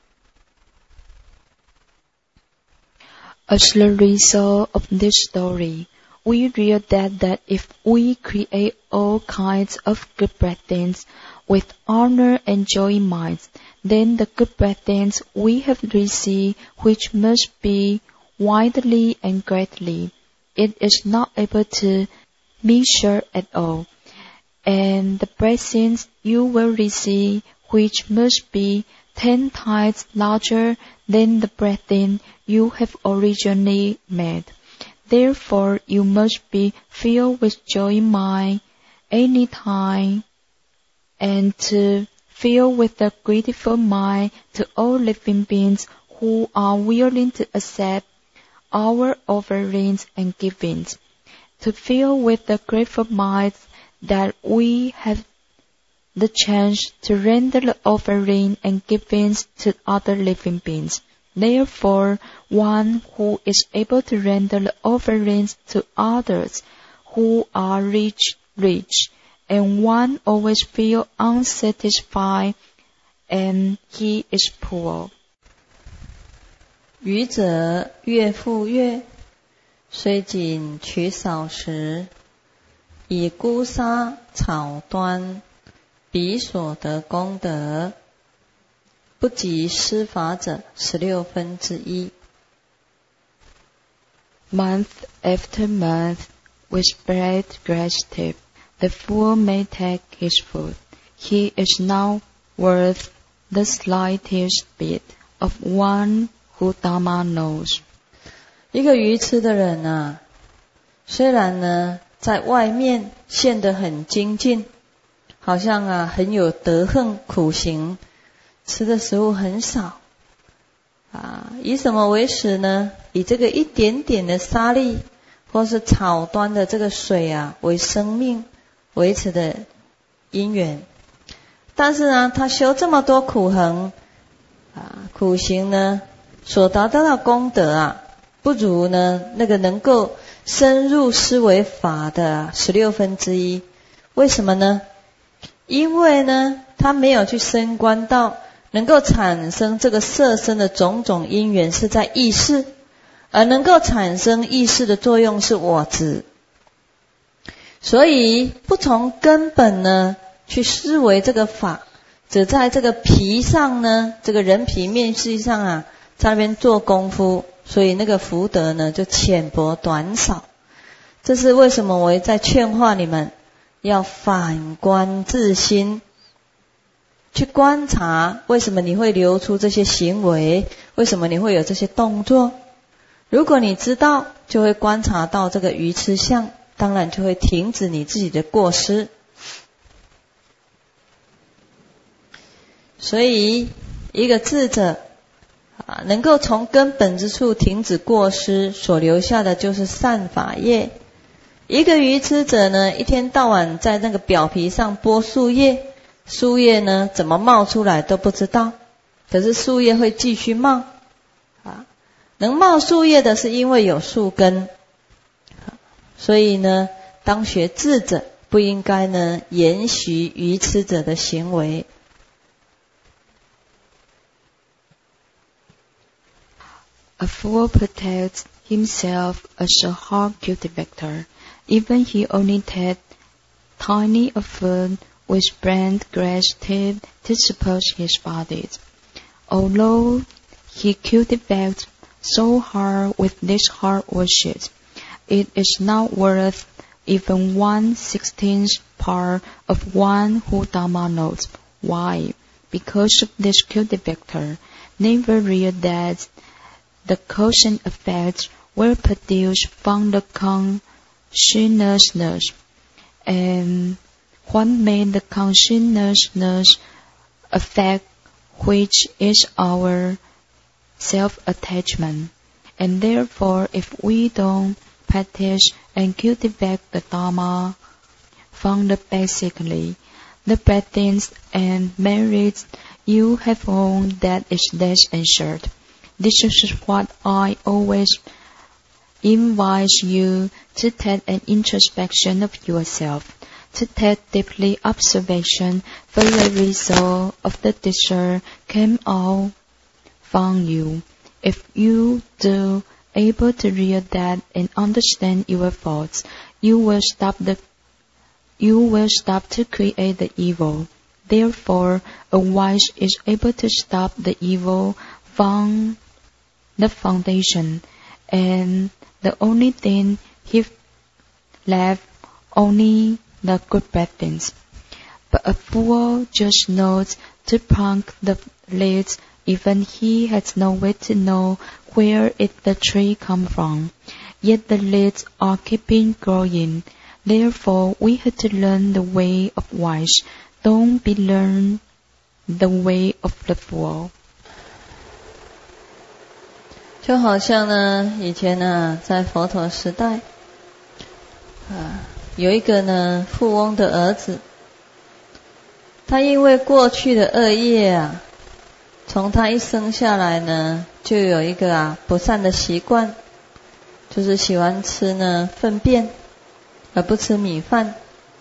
S2: As the result of this story, we realize that if we create all kinds of good blessings with honor and joy in mind, then the good blessings we have received, which must be widely and greatly, it is not able to measure at all, and the blessings you will receive, which must be ten times larger than the blessing you have originally made. Therefore, you must be filled with joy in mind any time, and to fill with a grateful mind to all living beings who are willing to accept our offerings and givings. To fill with the grateful mind that we have the chance to render the offering and givings to other living beings. Therefore, one who is able to render the offerings to others who are rich, rich, and one always feel unsatisfied, and he is poor.
S1: 愚者越富越，虽仅取少时，以孤沙草端，彼所得功德，不及施法者十六分之一。
S2: Month after month, with bread gratitude, the fool may take his food. He is not worth the slightest bit of one who Dhamma knows.
S1: 一个愚痴的人啊，虽然呢在外面现得很精进，好像啊很有德行苦行，吃的食物很少啊，以什么为食呢？以这个一点点的沙粒或是草端的这个水啊为生命维持的因缘。但是呢他修这么多苦行啊苦行呢所达到的功德啊，不如呢那个能够深入思维法的十六分之一。为什么呢？因为呢他没有去升观到能够产生这个色身的种种因缘是在意识，而能够产生意识的作用是我执。所以不从根本呢去思维这个法， 只在这个皮上呢，这个人皮面细上啊，在那边做功夫，所以那个福德呢就浅薄短少。这是为什么我在劝化你们要反观自心，去观察为什么你会流出这些行为，为什么你会有这些动作。如果你知道，就会观察到这个愚痴相，当然就会停止你自己的过失。所以一个智者啊，能够从根本之处停止过失，所留下的就是善法业。一个愚痴者呢，一天到晚在那个表皮上剥树叶，树叶呢怎么冒出来都不知道，可是树叶会继续冒啊。能冒树叶的是因为有树根，所以呢，当学智者不应该呢延续愚痴者的行为。
S2: A fool protects himself as a hard cultivator, even he only takes tiny of food with brand grass teeth to support his body. Although he cultivates so hard with this hard worship, it is not worth even one sixteenth part of one who Dhamma knows. Why? Because of this cultivator never realized the causing effects were produced from the consciousness, and what made the consciousness effect, which is our self-attachment. And therefore, if we don't practice and cultivate the Dhamma fundamentally, the blessings and merits you have owned, that is less assured. This is what I always invite you to take an introspection of yourself, to take deeply observation, for the result of the teacher came out from you. If you do able to read that and understand your faults, you will stop the you will stop to create the evil. Therefore, a wise is able to stop the evil from the foundation, and the only thing he left only the good bad things. But a fool just knows to pluck the leaves, even he has no way to know where it the tree come from. Yet the leaves are keeping growing. Therefore, we have to learn the way of wise. Don't be learn the way of the fool.
S1: 就好像呢，以前呢，在佛陀时代，啊，有一个呢富翁的儿子，他因为过去的恶业啊，从他一生下来呢，就有一个啊不善的习惯，就是喜欢吃呢粪便，而不吃米饭。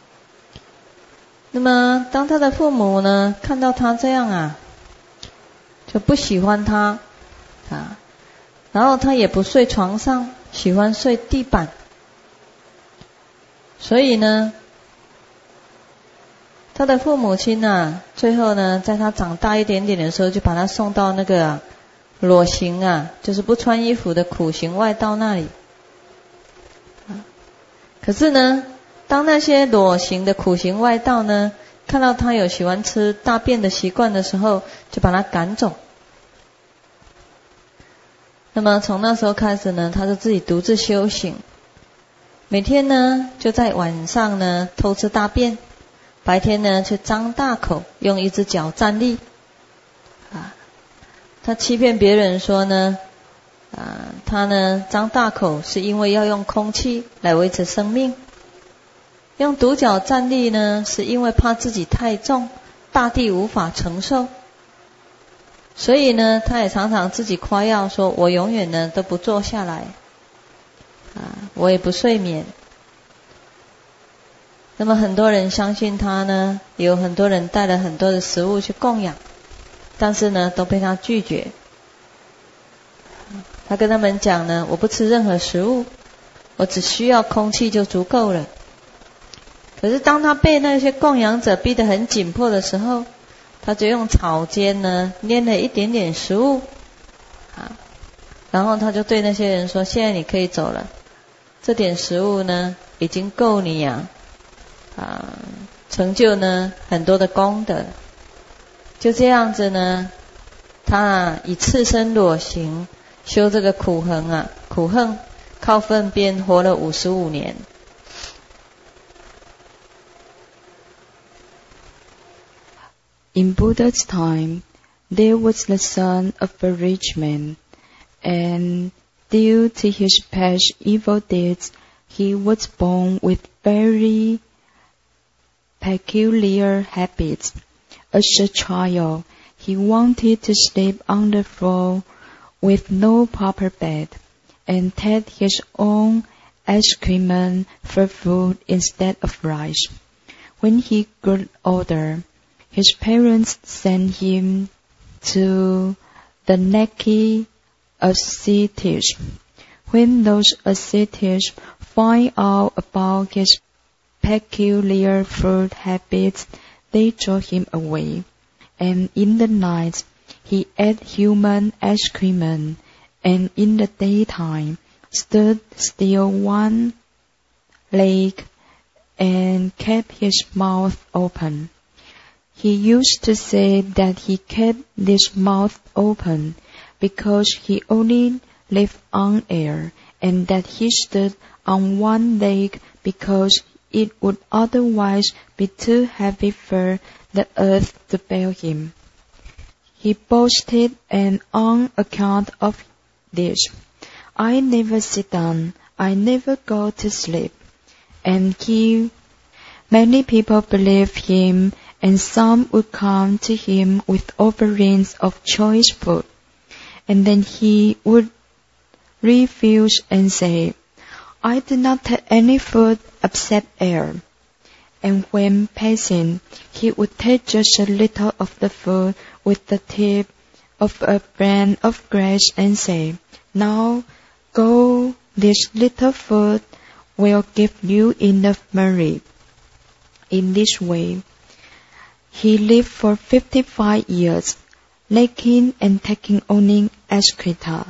S1: 那么，当他的父母呢看到他这样啊，就不喜欢他啊。然后他也不睡床上，喜欢睡地板。所以呢，他的父母亲啊，最后呢，在他长大一点点的时候，就把他送到那个、啊、裸行啊，就是不穿衣服的苦行外道那里。可是呢，当那些裸行的苦行外道呢，看到他有喜欢吃大便的习惯的时候，就把他赶走。那么从那时候开始呢，他就自己独自修行，每天呢就在晚上呢偷吃大便，白天呢却张大口用一只脚站立。啊，他欺骗别人说呢，啊，他呢张大口是因为要用空气来维持生命，用独脚站立呢是因为怕自己太重，大地无法承受。所以呢，他也常常自己夸耀说，我永远呢都不坐下来，啊，我也不睡眠。那么很多人相信他呢，有很多人带了很多的食物去供养，但是呢都被他拒绝。他跟他们讲呢，我不吃任何食物，我只需要空气就足够了。可是当他被那些供养者逼得很紧迫的时候， 他就用草尖呢拈了一点点食物，啊，然后他就对那些人说：现在你可以走了，这点食物呢已经够你呀、啊，啊，成就呢很多的功德。就这样子呢，他啊以赤身裸形修这个苦行啊，苦行靠粪便活了五十五年。
S2: In Buddha's time, there was the son of a rich man, and due to his past evil deeds, he was born with very peculiar habits. As a child, he wanted to sleep on the floor with no proper bed, and take his own excrement for food instead of rice. When he grew older, his parents sent him to the Neki ascetics. When those ascetics find out about his peculiar food habits, they drove him away, and in the night he ate human excrement, and in the daytime stood still one leg and kept his mouth open. He used to say that he kept this mouth open because he only lived on air, and that he stood on one leg because it would otherwise be too heavy for the earth to bear him. He boasted, and on account of this, I never sit down, I never go to sleep. And he, many people believed him, and some would come to him with offerings of choice food. And then he would refuse and say, I do not take any food except air. And when passing, he would take just a little of the food with the tip of a brand of grass and say, Now go, this little food will give you enough merit. In this way, he lived for fifty-five years, licking and taking only excreta.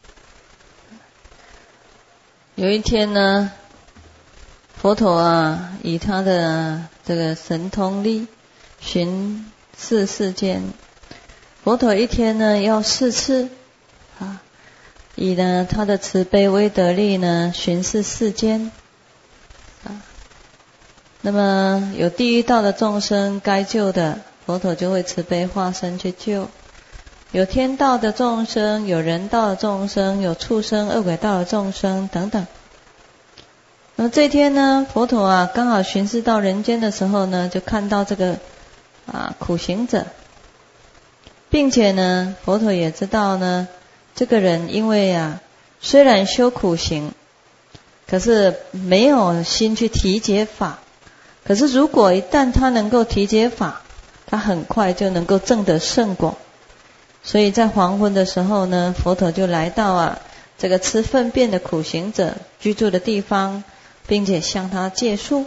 S1: 有一天呢，佛陀啊，以他的这个神通力巡视世间。佛陀一天呢要四次啊，以呢他的慈悲威德力呢巡视世间啊。那么有地狱道的众生该救的，佛陀就会慈悲化身去救；有天道的众生，有人道的众生，有畜生、恶鬼道的众生等等。那么这一天呢，佛陀啊刚好巡视到人间的时候呢，就看到这个啊苦行者，并且呢，佛陀也知道呢，这个人因为啊虽然修苦行，可是没有心去体解法。可是如果一旦他能够体解法，他很快就能够证得圣果。所以在黄昏的时候呢，佛陀就来到啊这个吃粪便的苦行者居住的地方，并且向他借宿。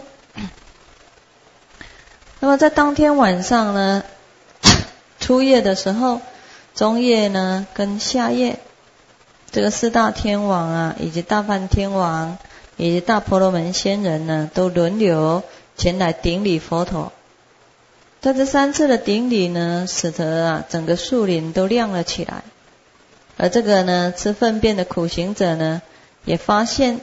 S1: 那么在当天晚上呢，初夜的时候，中夜呢跟下夜，这个四大天王啊，以及大梵天王，以及大婆罗门仙人呢，都轮流前来顶礼佛陀。在这三次的顶礼呢，使得啊整个树林都亮了起来。而这个呢吃粪便的苦行者呢，也发现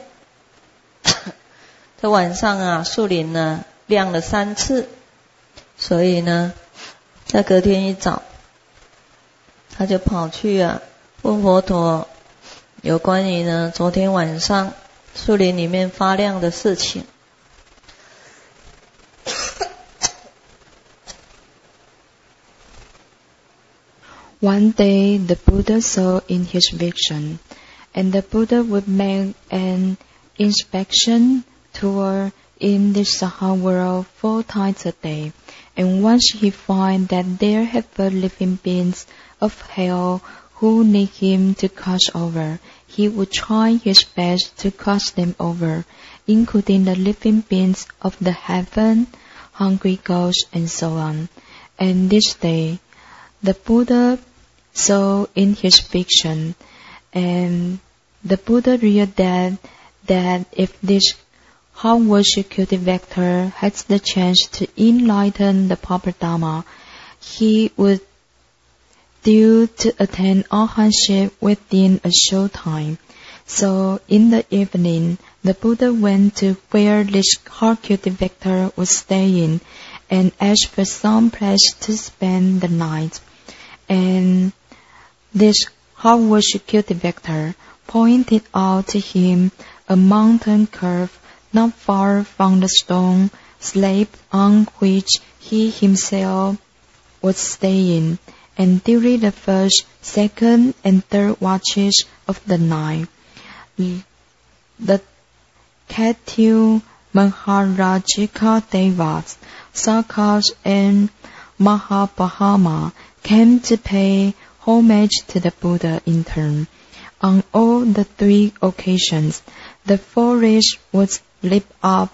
S1: 这晚上啊树林呢亮了三次，所以呢在隔天一早，他就跑去啊问佛陀有关于呢昨天晚上树林里面发亮的事情。
S2: One day the Buddha saw in his vision, and the Buddha would make an inspection tour in the Saha world four times a day, and once he find that there have living beings of hell who need him to cross over, he would try his best to cross them over, including the living beings of the heaven, hungry ghosts, and so on. And this day, the Buddha saw in his vision, and the Buddha realized that if this hard worship cultivator has the chance to enlighten the proper Dharma, he would due to attain arhatship within a short time. So in the evening, the Buddha went to where this hard cultivator was staying and asked for some place to spend the night. And this hard worship cultivator pointed out to him a mountain curve not far from the stone slab on which he himself was staying. And during the first, second, and third watches of the night, the Ketu Maharajika Devas, Sakas, and Mahabhama came to pay homage to the Buddha in turn. On all the three occasions, the forest was lit up,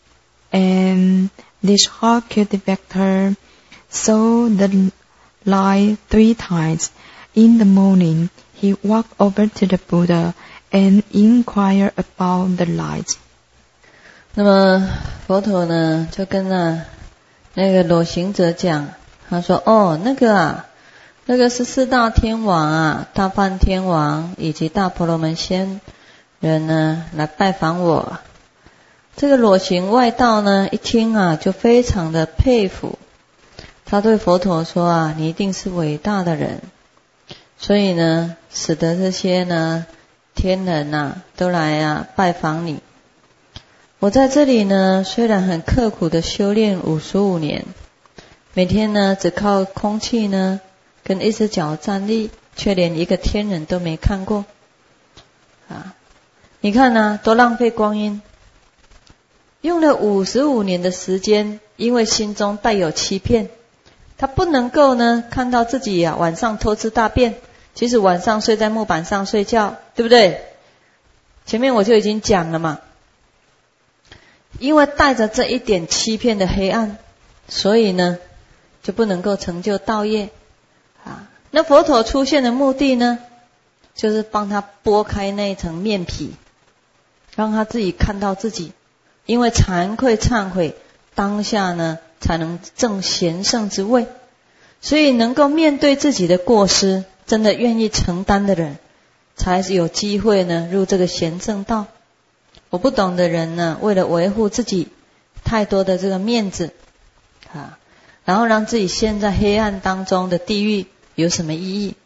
S2: and this hard cultivator saw the light three times. In the morning, he walked over to the Buddha and inquired about the light.
S1: 那么佛陀呢，就跟那那个裸行者讲，他说：“哦，那个啊，那个是四大天王啊，大梵天王以及大婆罗门仙人呢，来拜访我。这个裸行外道呢，一听啊，就非常的佩服。他对佛陀说啊，你一定是伟大的人，所以呢，使得这些呢天人呐、啊、都来啊拜访你。我在这里呢，虽然很刻苦的修炼五十五年，每天呢只靠空气呢跟一只脚站立，却连一个天人都没看过啊！你看呢、啊，多浪费光阴。用了五十五年的时间，因为心中带有欺骗，他不能够呢看到自己啊晚上偷吃大便，其实晚上睡在木板上睡觉，对不对？前面我就已经讲了嘛，因为带着这一点欺骗的黑暗，所以呢就不能够成就道业啊。那佛陀出现的目的呢，就是帮他剥开那一层面皮，让他自己看到自己，因为惭愧忏悔，当下呢才能证贤圣之位。所以能够面对自己的过失，真的愿意承担的人，才是有机会呢入这个贤正道。我不懂的人呢，为了维护自己太多的这个面子啊，然后让自己陷在黑暗当中的地狱，有什么意义？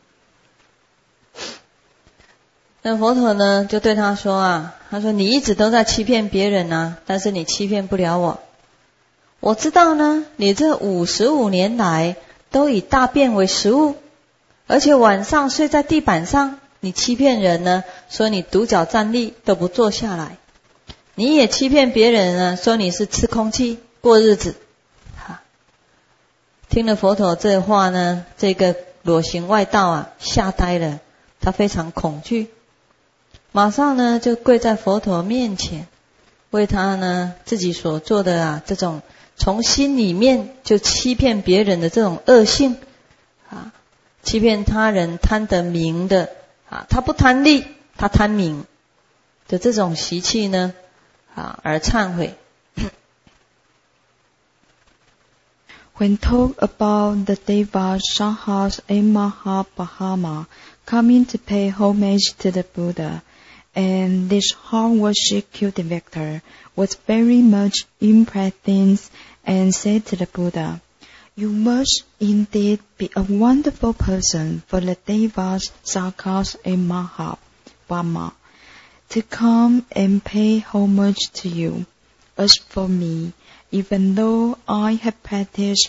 S1: 那佛陀呢就对他说啊，他说你一直都在欺骗别人啊，但是你欺骗不了我。我知道呢，你这五十五年来都以大便为食物，而且晚上睡在地板上，你欺骗人呢，说你独脚站立都不坐下来。你也欺骗别人呢，说你是吃空气过日子。哈，听了佛陀这话呢，这个裸行外道啊吓呆了，他非常恐惧，马上呢就跪在佛陀面前，为他呢自己所做的啊这种从心里面就欺骗别人的这种恶性啊，欺骗他人贪得名的啊，他不贪利，他贪名的这种习气呢啊而忏悔。
S2: When talk about the Devas, Sahas, and Mahabhama coming to pay homage to the Buddha, and this hard worship cultivator was very much impressed and said to the Buddha, "You must indeed be a wonderful person for the Devas, Sakas, and Mahabhama to come and pay homage to you. As for me, even though I have practiced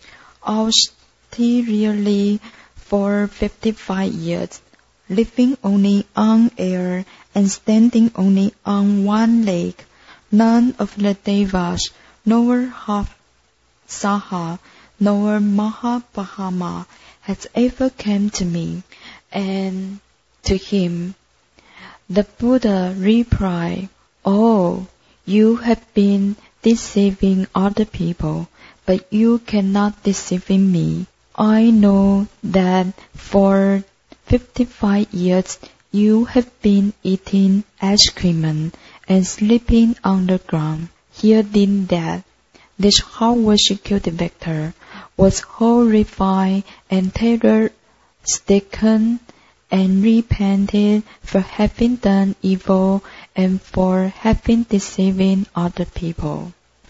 S2: austerely for fifty-five years, living only on air and standing only on one leg, none of the Devas, nor Saha, nor Mahabhama has ever come to me." And to him, the Buddha replied, "Oh, you have been deceiving other people, but you cannot deceive me. I know that for fifty-five years you have been eating excrement and sleeping on the ground. Hearing that, this hard-working cultivator was horrified and terror-stricken and repented for having done evil and for having deceiving other people.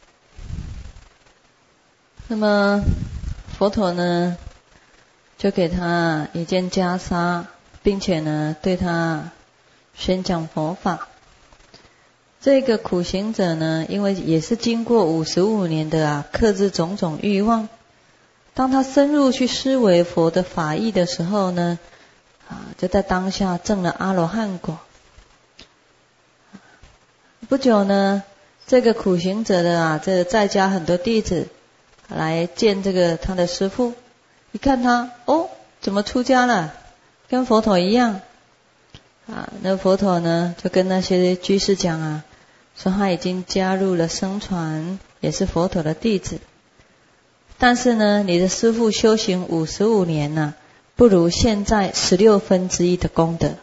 S1: 那么佛陀呢，就给他一件袈裟，并且呢，对他宣讲佛法。这个苦行者呢，因为也是经过五十五年的啊克制种种欲望，当他深入去思维佛的法义的时候呢，啊，就在当下证了阿罗汉果。不久呢，这个苦行者的啊，这个在家很多弟子来见这个他的师父，一看他，哦，怎么出家了？跟佛陀一样。啊，那佛陀呢，就跟那些居士讲啊，说他已经加入了僧团，也是佛陀的弟子。但是呢，你的师父修行五十五年呢、啊，不如现在十六分之一的功德。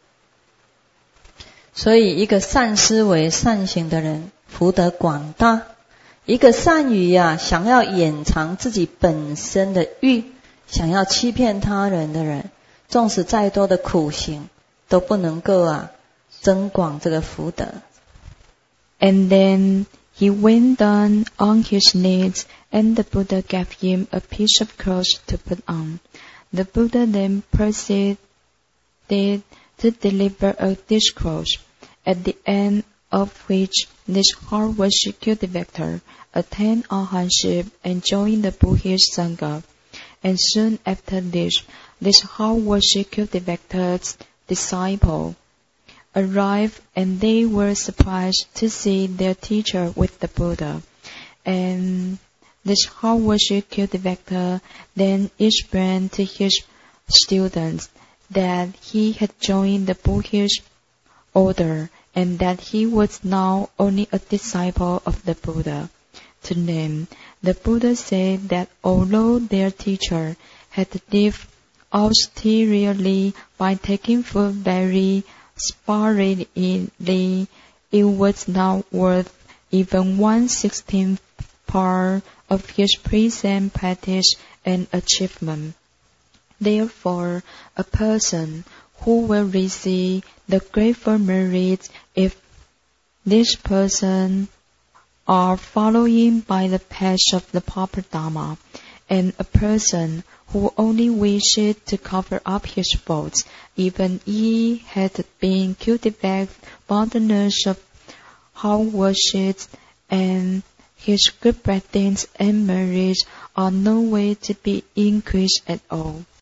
S1: 所以，一个善思维、善行的人，福德广大；一个善于呀、啊，想要掩藏自己本身的欲，想要欺骗他人的人，纵使再多的苦行，都不能够啊增广这个福德。
S2: And then he went down on his knees, and the Buddha gave him a piece of cloth to put on. The Buddha then proceeded to deliver a discourse, at the end of which this hard-working cultivator attained arhatship and joined the Buddhist Sangha. And soon after this, this hard-working cultivator's disciple arrived, and they were surprised to see their teacher with the Buddha. And this hard-working cultivator then explained to his students that he had joined the Buddhist order and that he was now only a disciple of the Buddha. To them, the Buddha said that although their teacher had lived austerely by taking food very sparingly, it was not worth even one sixteenth part of his present practice and achievement. Therefore, a person who will receive the grateful merits if this person are following by the path of the proper Dharma, and a person who only wishes to cover up his faults, even he had been cultivated abundance of hard worship, and his good practice and merits are no way to be increased at all.